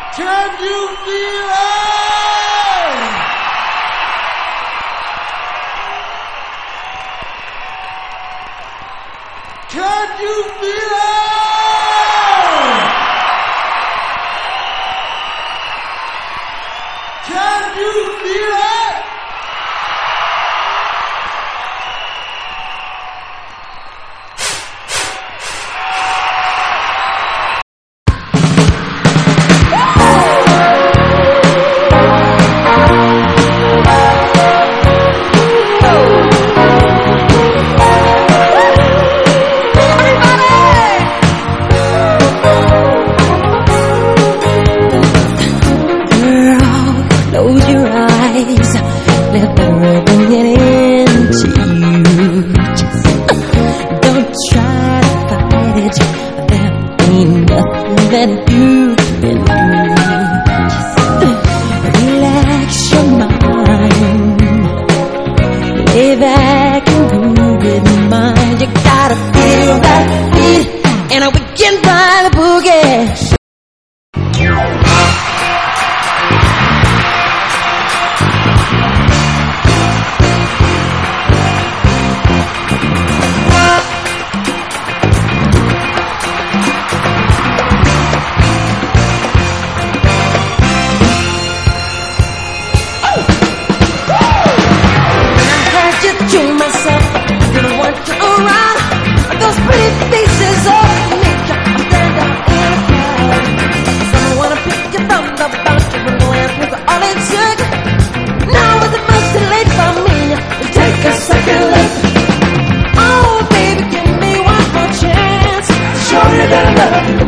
Can you feel it? Can you feel it? Can you feel it? Close your eyes, let the rhythm get into you. Just don't try to fight it, there ain't nothing that you can do. Just relax your mind, lay back and groove with mine. You gotta feel that beat, and we can find the boogie.